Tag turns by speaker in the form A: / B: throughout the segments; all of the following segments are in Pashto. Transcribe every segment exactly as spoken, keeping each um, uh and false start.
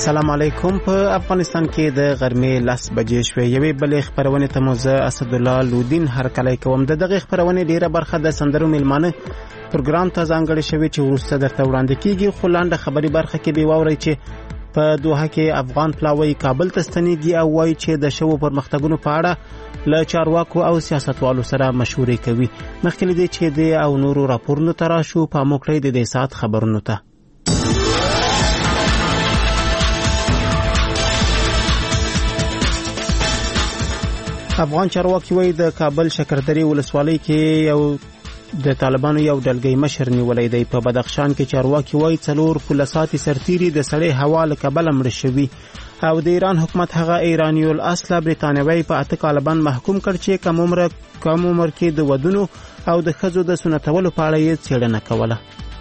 A: السلام علیکم. په افغانستان کې د غرمې لس بجې شوې. یوې بلې خبرونه ته مو زه اسدالله لودین هرکلی کوم. د دغه خبرونه ډیره برخه د سندرو میلمانه پروګرام ته ځانګړې شوې چې وروسته درته وړاندې کیږي، خو لاندې خبري برخه کې به واورئ چې په دوحه کې افغان پلاوی کابل ته ستنېږي او وایي چې د شوو پرمختګونو په اړه له چارواکو او سیاستوالو سره مشورې کوي. مخکې له دې چې د او نورو راپورونو ته راشو، پام وکړئ د دې ساعت خبرونو ته. افغان چارواکي وایي د کابل شکردرې ولسوالۍ کې یو د طالبانو یو ډلګۍ مشر نیولی دی. په بدخشان کې چارواکي وایي څلور پولساتي سرتیري د سړې هوا له کبله مړه شوي او د ایران حکومت هغه ایرانی الاصله برتانوي په اته کاله باندې محکوم کړ چې کم عمر کم عمر کې د ودونو او د ښځو د سنتولو په اړه یې څېړنه کوله.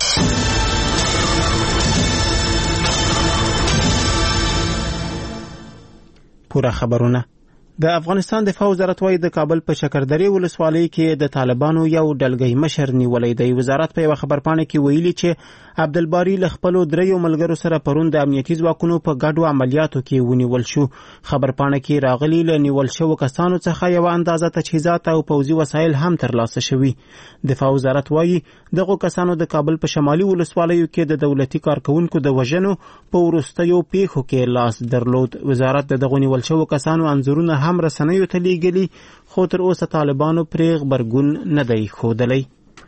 A: پوره خبرونه. د افغانستان دفاع وزارت وايي د کابل په شکردرې ولسوالۍ کې د طالبانو یو ډلګۍ مشر نیولی دی. وزارت په یو خبرپاڼه کې ویلي چې عبدالباری له خپلو دریو ملګرو سره پرون د امنیتي ځواکونو په ګډو عملیاتو کې ونیول شو. خبرپاڼه کې راغلي له نیول شوو کسانو څخه یو اندازه تجهیزات او پوځي وسایل هم ترلاسه شوي. دفاع وزارت وايي دغه کسانو د کابل په شمالي ولسوالیو کې د دولتي کارکونکو د وژنو په وروستیو پیښو کې لاس درلود. وزارت د دغه نیول شوو کسانو انځورونه هم رسنیو ته لیږلي، خو تر اوسه طالبانو پرې غبرګون نه دی ښودلی.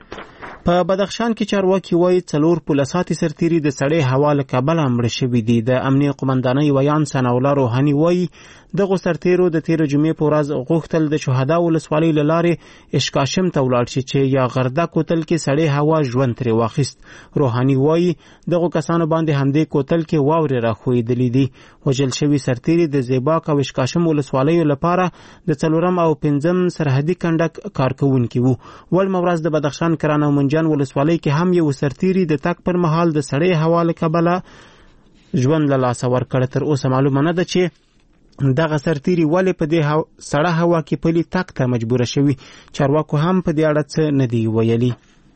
A: په بدخشان کې چارواکي وایي څلور پولساتي سرتیري د سړې هوا له کبله مړه شوي دي. د امنیه قمندانۍ ویان ثناالله روحاني وایي دغو سرتیرو د تېرې جمعې په ورځ غوښتل د شهدا ولسوالۍ له لارې اشکاشم ته ولاړ شي چې یا غرده کوتل کې سړې هوا ژوند ترې واخیست. روحاني وایي دغو کسانو باندې همدې کوتل کې واورې راښویېدلې دي. وژل شوي سرتیري د زیباک او اشکاشم ولسوالیو لپاره د څلورم او پنځم سرحدي کنډک کارکوونکي وو. وړمه ورځ د بدخشان کران او منجان ولسوالۍ کې هم یو سرتیري د تګ پر مهال د سړې هوا له کبله ژوند له لاسه ورکړ. تر اوسه معلومه نه ده چې دغه سرتیري ولې په دې سړه هوا کې پلي تګ ته مجبوره شوي. چارواکو هم په دې اړه څه نه دي ویلي.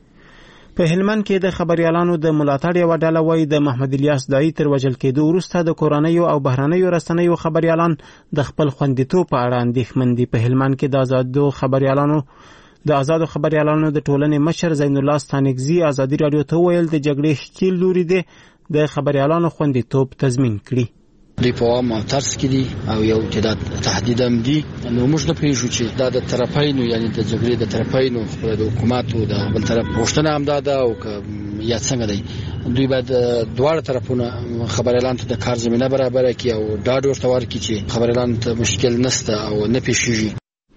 A: په هلمند کې د خبريالانو د ملاتړ یوه ډله وایي د محمد الیاس دایي تر وژل کېدو وروسته د کورنیو او بهرنیو رسنیو خبريالان د خپل خوندیتوب په اړه اندېښمن دي. په هلمند کې د آزادو خبريالانو د آزادو خبريالانو د ټولنې مشر زین الله ستانکزي ازادي راډیو ته ویل د جګړې ښکیل لوري دی د خبريالانو خوندیتوب تضمین کړي.
B: دوی په عام او ترس کې دي او یو تعداد تهدید هم دي. نو موږ نه پوهیږو چې دا د طرفینو یعنی د جګړې د طرفینو د حکومتو د بل طرف غوښتنه هم ده او یا څنګه دی. دوی باید دواړه طرفونه خبريالانو ته د کار زمینه برابره کړي او ډاډ ورته ورکړي چې خبريالانو ته مشکل نشته او نه پیښیږي.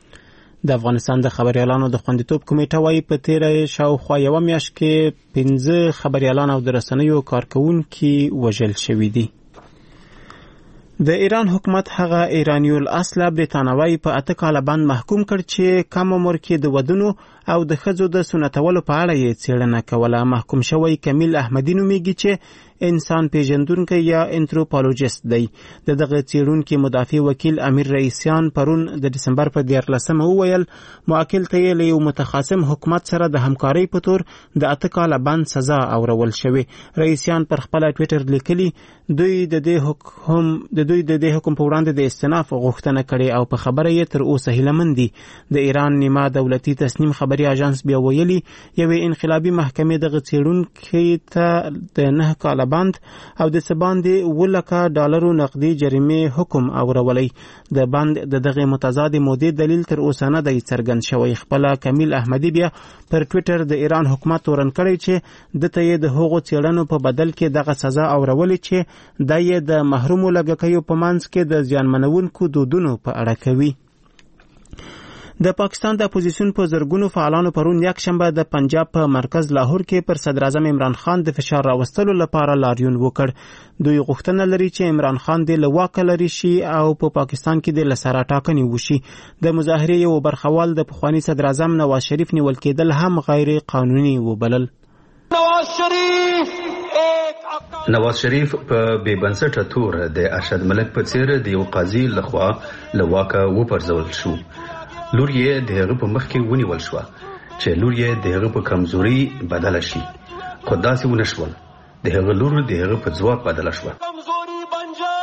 A: د افغانستان د خبريالانو د خوندیتوب کمیټه وايي په تیره شاوخوا یوه میاشت کې پنځه خبريالان او د رسنیو کارکوونکي وژل شوي دي. د ایران حکومت هغه ایرانی الاصله برتانوي په اته کاله باندې محکوم کړ چې کم عمر کې د ودونو او د ښځو د سنتولو په اړه یې څېړنه کوله. محکوم شوی کمیل احمدي نومیږي چې انسان پیژندونکی یا انتروپولوژیست دی. د دغه څېړونکي مدافع وکیل امیر رئیسیان پرون د دسمبر په دیارلسمه وویل موکل ته یې له یو متخاصم حکومت سره د همکارۍ په تور د اته کاله باندې سزا اورول شوې. رئیسیان پر خپل ټویټر لیکلي دوی د دې حکم د دوی د دې حکم په وړاندې د استئناف غوښتنه کړې او په خبره یې تر اوسه هیلهمن دي. د ایران نیمه دولتي تسنیم خبري اژانس بیا ویلي یوې انقلابي محکمې دغه څېړونکي ته د نه کاله باند او د څه باندې اووه لکه ډالرو نقدي جریمې حکم اورولی. د باند د دغه متضادې مودې دلیل تر اوسه نه دی څرګند شوی. خپله کمیل احمدي بیا پر ټویټر د ایران حکومت تورن کړی چې دته یې د هغو څېړنو په بدل کې دغه سزا اورولې چې دا یې د محرومو لږکیو په منځ کې د زیانمنونکو دودونو په اړه کوي. د پاکستان د اپوزیسیون په زرګونو فعالانو پرون یک شنبه د پنجاب په مرکز لاهور کې پر صدر اعظم عمران خان د فشار راوستلو لپاره لاریون وکړ. دوی غوښتنه لري چې عمران خان د له واکه لرې شي او په پاکستان کې د له سره ټاکنې وشي. د مظاهرې یو برخوال د پخواني صدر اعظم نواز شریف نیول کېدل هم غیر قانوني وبلل.
C: نواز شریف
D: نواز شریف په بې بنسټه تور د ارشد ملک په څیر د یو قاضي لخوا له واکه وپرځول شو. لور یې د هغه په مخ کې ونیول شوه چې لور یې د هغه په کمزوري بدله شي، خو داسې ونه شول. د هغه لور د هغه په ځواک بدله شوه.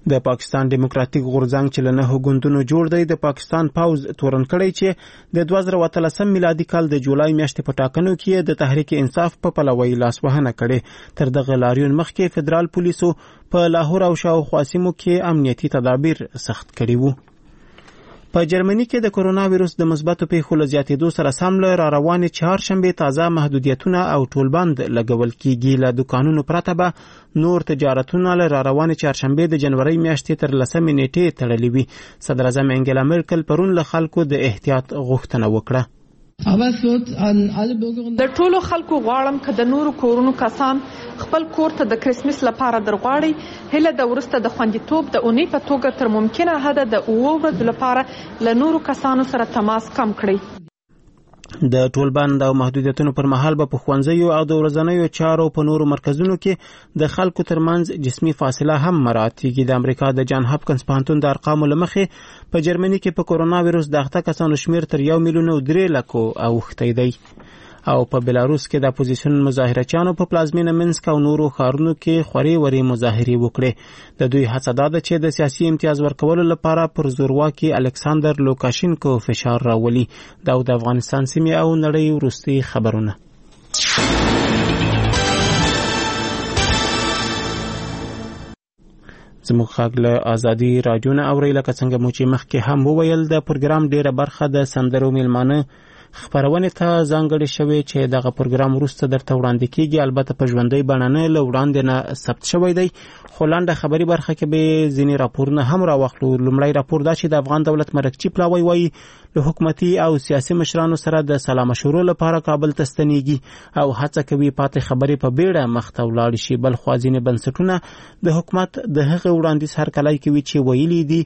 A: د پاکستان دیموکراتیک غورځنګ چې له نهو ګوندونو جوړ دی د پاکستان پوځ تورن کړی چې د دوه زره اتلسم میلادي کال د جولای میاشتې په ټاکنو کې د تحریک انصاف په پلوۍ لاسوهنه کړې. تر دغه لاریون مخکې فدرال پولیسو په لاهور او شاوخوا سیمو کې امنیتي تدابیر سخت کړي وو. په جرمني کې د کرونا ویروس د مثبتو پیښو له زیاتېدو سره سم له راروانې چهارشنبې تازه محدودیتونه او ټولبند لګول کېږي. له دوکانونو پرته به نور تجارتونه له راروانې چهارشنبې د جنورۍ میاشتې تر لسمې نیټې تړلي وي. صدر اعظم انګلا مرکل پرون له خلکو د احتیاط غوښتنه وکړه.
E: د ټولو خلکو غواړم که د نورو کورونو کسان خپل کور ته د کرسمس لپاره درغواړي هله د ورسته د خوندیتوب د اونۍ په توګه تر ممکنه حده د اوو ورځو لپاره له نورو کسانو سره تماس کم کړئ.
A: د ټولبند او محدودیتونو پر مهال به په ښوونځیو او د ورځنیو چارو په نورو مرکزونو کې د خلکو ترمنځ جسمي فاصله هم مراعات کیږي. د امریکا د جان هاپکنز پوهنتون د ارقامو له مخې په جرمني کې په کورونا ویروس د اخته کسانو شمیر تر یو میلیون او درې لکو اوښتی دی. او په بلاروس کې د اپوزیشن مظاهرچیانو په پلازمینه منسک او نورو ښارونو کې خورې ورې مظاهرې وکړې. د دوی هڅه دا ده چې د سیاسي امتیاز ورکولو لپاره پر زورواکي الکساندر لوکاشینکو فشار راولي. دا د افغانستان سیمې او نړۍ وروستي خبرونه. زموږ غږ له ازادي راډیو نه اورئ. لکه څنګه مو چې مخکې هم وویل د پروګرام ډیره برخه د سندرو میلمانه خبرونه ته ځانګړې شوې چې دغه پروګرام وروسته درته وړاندې کیږي. البته په ژوندۍ بڼه نه له وړاندې نه ثبت شوی دی خو لنډه خبري برخه کې به ځینې راپورونه هم راواخلو. لومړی راپور دا چې د افغان دولت مرکچی پلاوی وایي له حکومتي او سیاسي مشرانو سره د سلا مشورو لپاره کابل ته ستنیږي او هڅه کوي پاتې خبرې په بیړه مخته ولاړ شي. بل خوا ځینې بنسټونه د حکومت د هغه وړاندیز هرکلی کوي چې ویلي دي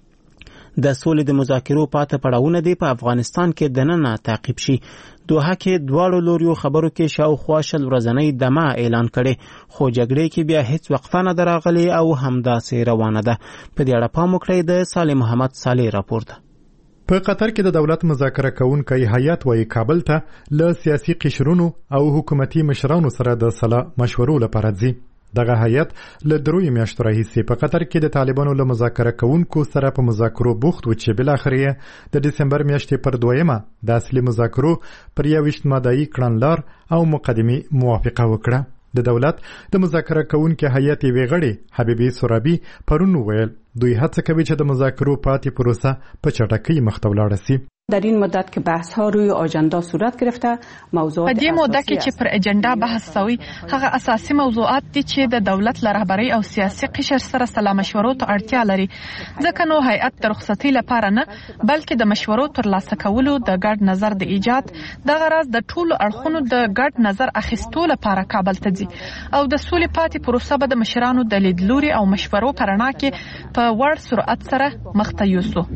A: د سولې د مذاکرو پاته پړاوونه دی په افغانستان کې دننه تعقیب شي. دوحه کې دواړو لوریو خبرو کې شاوخوا شل ورځنۍ دمه اعلان کړي خو جګړې کې بیا هیڅ وقفه نه دراغلي او همداسې روانه ده. په دې اړه پام وکړئ. د صالح محمد صالح راپور ده.
F: په قطر کې د دولت مذاکره کوونکی هیئت وايي کابل ته له سیاسي قشرونو او حکومتي مشرانو سره د سلا مشورو لپاره ځي. دغه هیئت له دروي میاشتو راهیسې په قطر کې د طالبانو له مذاکره کوونکو سره په مذاکرو بوخت و چې بالاخره د دسمبر میاشتې پر دویمه د اصلي مذاکرو پر یوویشت ماده‌ای کړنلار او مقدمې موافقه وکړه. د دولت د مذاکره کوونکو هیئت یې غړي حبیبي سورابي پرون ویل دوی هڅه کوي چې د مذاکرو پاتې پروسه په چټکۍ مخته ولاړه شي.
G: در این مدت که بحث ها روی آژاندا صورت گرفته موضوعات
E: په دې موده کې چې پر اجنډا بحث شوی هغه اساسي موضوعات دي چې د دولت له رهبرۍ او سیاسي قشر سره سلا مشورو ته اړتیا لري. ځکه نو هیئت د رخصتۍ لپاره نه بلکې د مشورو ترلاسه کولو د ګډ نظر د ایجاد دغه راز د ټولو اړخونو د ګډ نظر اخیستو لپاره کابل ته ځي او د سولې پاتې پروسه به د مشرانو د لیدلوري او مشورو په رڼا کې په وړ سرعت سره مخته یوسو.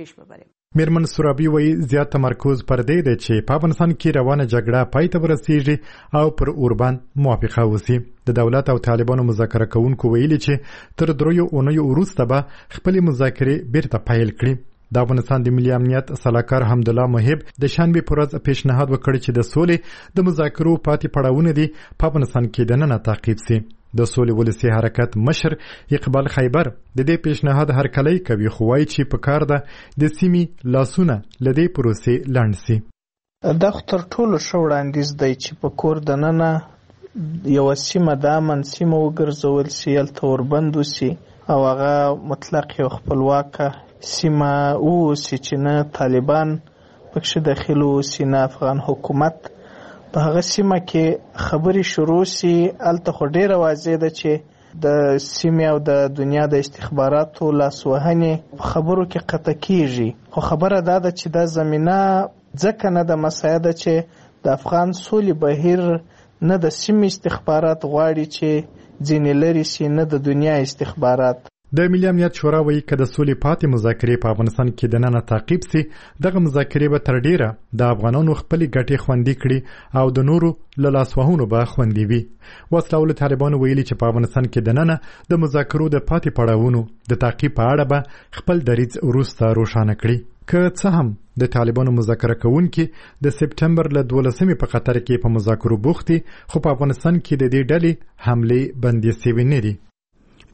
F: میرمن سورابي وایي زیات تمرکز پر دې دی چې په افغانستان کې روانه جګړه پای ته ورسیږي او پر اوربان موافقه وشي. د دولت او طالبانو مذاکره کوونکو ویلي چې تر دریو اونیو وروسته به خپلې مذاکرې بیرته پیل کړي. د افغانستان د ملي امنیت سلاکار حمدالله محب د شنبې په ورځ پیشنهاد وکړ چې د سولې د مذاکرو پاتې پړاوونه دي په افغانستان کې دننه تعقیب شي. د سولې ولسي حرکت مشر اقبال خیبر د دې پیشنهاد هرکلی کوي خو وايي چې په کار ده د سیمې لاسونه له دې پروسې لاندې شي.
H: دا خو تر ټولو ښه وړاندیز دی چې په کور دننه یوه سیمه د امن سیمه وګرځول شي هلته وربند وشي او هغه مطلق یو خپلواکه سیمه واوسي چې نه طالبان پکښې داخل واوسي نه افغان حکومت. په هغه سیمه کې خبرې شروع شي هلته خو ډېره واضح ده چې د سیمې او د دنیا د استخباراتو لاسوهنې په خبرو کې قطع کیږي. خو خبره دا ده چې دا زمینه ځکه نه ده مساعده چې د افغان سولې بهیر نه د سیمې استخبارات غواړي چې ځینې لرې شي نه د دنیا استخبارات.
F: د ملي امنیت شورا وایي که د سولې پاتې مذاکرې په افغانستان کې دننه تعقیب شي دغه مذاکرې به تر ډیره د افغانانو خپلې ګټې خوندي کړي او د نورو له لاسوهنو به خوندي وي. وسله والو طالبانو ویلي چې په افغانستان کې دننه د مذاکرو د پاتې پړاوونو د تعقیب په اړه به خپل دریځ وروسته روښانه کړي. که څه هم د طالبانو مذاکره کوونکي د سپټمبر له دولسمې په قطر کې په مذاکرو بوخت دي خو په افغانستان کې د دې ډلې حملې بندي شوې نه دي.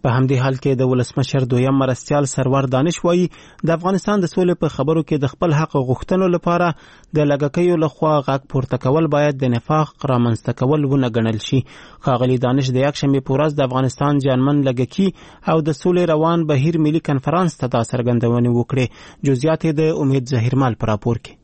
A: په همدې حال کې د ولسمشر دویم مرستیال سرور دانش وایي د افغانستان د سولې په خبرو کې د خپل حق غوښتنو لپاره د لږکیو لخوا غږ پورته کول باید د نفاق رامنځته کول ونه ګڼل شي. ښاغلي دانش د یکشنبې په ورځ د افغانستان جانمن لږکي او د سولې روان بهیر ملي کنفرانس ته دا څرګندونې وکړې. جزئیات یې د امید ظهیرمال په راپور کې.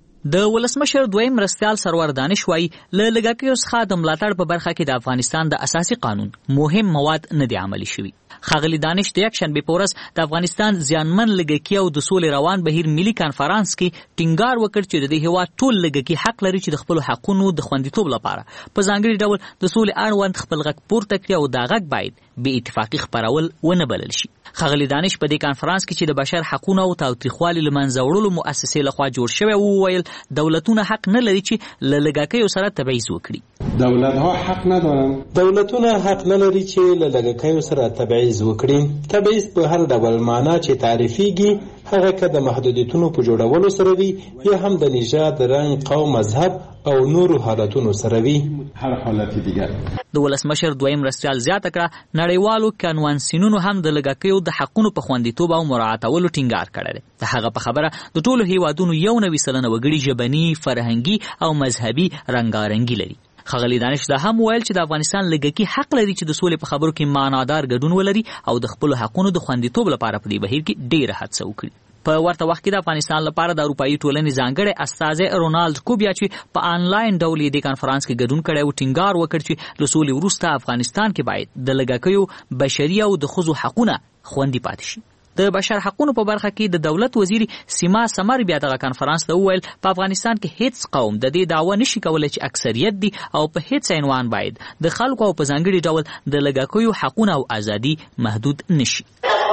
I: د ولسمشر دویم مرستیال سرور دانش وایي له لږکیو څخه د ملاتړ په برخه کې د افغانستان د اساسي قانون مهم مواد نه دي عملي شوي. ښاغلي دانش د یکشنبې په ورځ د افغانستان زیانمن لږکي او د سولې روان بهیر ملي کنفرانس کې ټینګار وکړ چې د دې هېواد ټول لږکي حق لري چې د خپلو حقونو د خوندیتوب لپاره په ځانګړي ډول د سولې اړوند خپل غږ پورته کړي او دا غږ باید بې اتفاقي خپرول ونه بلل شي. ښاغلي دانش په دې کنفرانس کې چې د بشر حقونو او تاوتریخوالي له منځه وړلو مؤسسې لخوا جوړ شوی وویل دولتونه حق نه لري چې له لږکیو سره تبعیض وکړي.
J: دولت‌ها حق ندارن. دولتونه حق نه لري چې له لږکیو سره تبعیض وکړي. تبعیض په هر ډول معنا چې تعریفېږي هغه که د محدودیتونو په جوړولو سره وي یا هم د نژاد، رنګ، قوم، مذهب او نورو حالتونو سره وي. هر حالت دیگر.
I: د ولسمشر دویم مرستیال زیاته کړه نړیوالو کنوانسیونونو هم د لږکیو د حقونو په خوندیتوب او مراعاتولو ټینګار کړی دی. د هغه په خبره د ټولو هیوادونو یو نوي سلنه وګړي ژبني، فرهنګي او مذهبي رنګارنګي لري. ښاغلي دانش دا هم ویل چې د افغانستان لږکي حق لري چې د سولې په خبرو کې معنادار ګډون ولري او د خپلو حقونو د خوندیتوب لپاره په دې بهیر کې ډېره هڅه وکړي. په ورته وخت کې د افغانستان لپاره د اروپایي ټولنې ځانګړی استازی رونالد کوبیا چې په آنلاین ډول یې د کنفرانس کې ګډون کړی او ټینګار وکړ چې له سولې وروسته افغانستان کې باید د لږکیو بشري او د ښځو حقونه خوندي پاتې شي. د بشر حقونو په برخه کې د دولت وزیر سیما سمر بیا دغه کنفرانس ته وویل په افغانستان کې هیڅ قوم د دې دعوه نشي کولی چې اکثریت دي او په هیڅ عنوان باید د خلکو او په ځانګړي ډول د لږکیو حقونه او ازادي محدود نشي.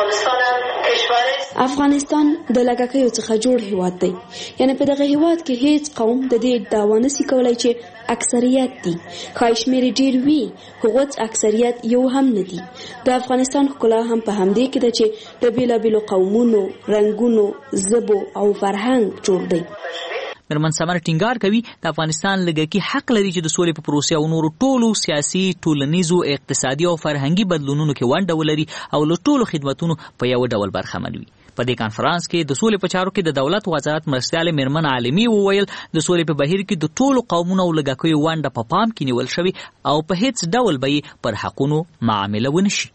K: افغانستان د لږکیو څخه جوړ هیواد دی، یعنی په دغه هیواد کې هیڅ قوم د دې دعوه نشي کولی چې اکثریت دي. ښایي شمېر ډېر وي خو اکثریت یو هم نه دي. د افغانستان ښکلا هم په همدې کې ده چې د بېلابېلو قومونو، رنګونو، ژبو او فرهنګ جوړ دی.
I: میرمن سمر ټینګار کوي د افغانستان لږکي حق لري چې د سولې په پروسې او نورو ټولو سیاسي، ټولنیزو، اقتصادي او فرهنګي بدلونونو کې ونډه ولري او له ټولو خدمتونو په یو ډول برخمن وي. په دې کانفرنس کې د سولې په چارو کې د دولت وزارت مرستیال میرمن عالمي وویل د سولې په بهیر کې د ټولو قومونو او لږکیو ونډه په پام کې نیول شوې او په هیڅ ډول به پر حقونو معامله ونشي.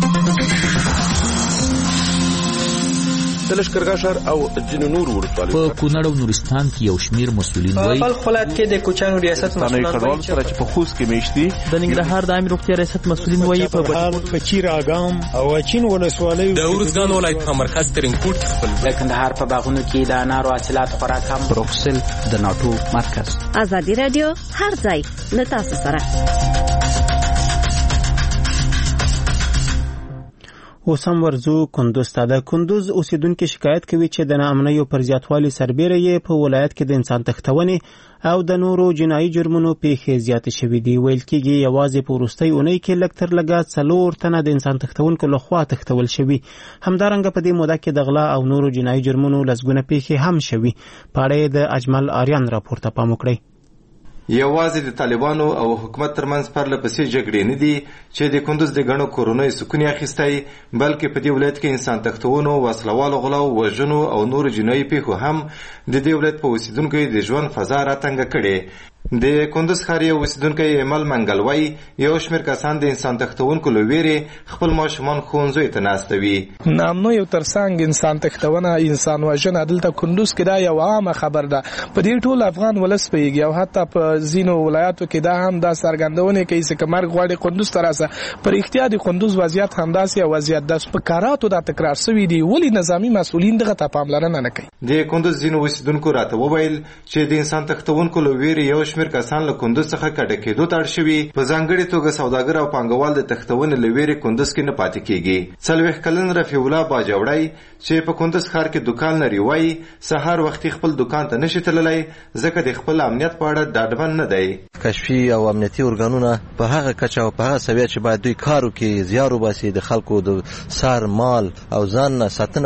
L: د لښکرګاه ښار او ځینو نورو ولسوالیو
M: په کونړ او نورستان کې یو شمېر مسؤلین وایي
N: په خپل کې د کوچانو ریاست مسؤلین
L: وایي چې په خوست کې میشتي
N: د ننګرهار د عامه روغتیا ریاست مسؤلین وایي په
O: بهار کچیر اګام او چین ولسوالیو
P: د ورزګان ولایت په مرکز ترینکوټ خپل
Q: د کندهار په باغونو کې د انارو حاصلات خوراک هم
R: بروکسل د ناټو مرکز.
S: ازادي رادیو هر ځای له تاسو سره.
A: اوس هم ورځو کندوز ته. د کندوز اوسیدونکي شکایت کوي چې د ناامنیو پر زیاتوالي سربیره یې په ولایت کې د انسان تښتونې او د نورو جنایي جرمونو پیښې زیاتې شوې دي. ویل کېږي یوازې په وروستۍ اونۍ کې لږ تر لږه څلور تنه د انسان تښتونکو لخوا تښتول شوي. همدارنګه په دې موده کې د غلا او نورو جنایي جرمونو لسګونه پیښې هم شوي. په اړه یې د اجمل آریان راپور ته پام وکړئ.
T: یوازې د طالبانو او حکومت ترمنځ پرله پسې جګړې نه دي چې د کندوز د ګڼو کورونو سکون یې اخیستی، بلکې په دې ولایت کې انسان تښتونو، وسلوالو غلاو، وژنو او نورو جنایي پیښو هم د دې ولایت په اوسیدونکو د ژوند فضا راتنګه کړې. د کندوز ښار یو اوسیدونکی ایمل منګل وایي یو شمېر کسان د انسان تښتونکو له ویرې خپل ماشومان ښوونځیو ته ناستوي.
H: ناامنیو ترڅنګ انسان تښتونه، انسان وژنه دلته کندوز کې دا یو عامه خبر ده. په دې ټول افغان ولس پوهېږي او حتی په ځینو ولایاتو کې دا هم دا څرګندونې کوي چې که مرګ غواړي کندوز ته راسه. په رښتیا د کندوز وضعیت همداسې یو وضعیت ده. په کاراتو دا تکرار شوي دي. ولې نظامي مسؤلین دغه ته پاملرنه نه کوي؟
T: د کندوز ځینو اوسیدونکو راته وویل چې د انسان تښتونکو له ویرې یو شمېر کسان له کندوز څخه کډه کېدو ته اړ شوي. په ځانګړې توګه سوداګر او پانګوال د تښتونې له ویرې کندوز کې نه پاتې کېږي. څلوېښت کلن رفیع الله باجوړی چې په کندوز ښار کې دوکان لري وایي سهار وختي خپل دوکان ته نشي تللی ځکه د خپل امنیت په اړه ډاډمن نه دی.
U: کشفي او امنیتي ارګانونه په هغه کچه او په هغه سویه چې باید دوی کار وکړي، زیار وباسي، د خلکو د سر، مال او ځان ساتنه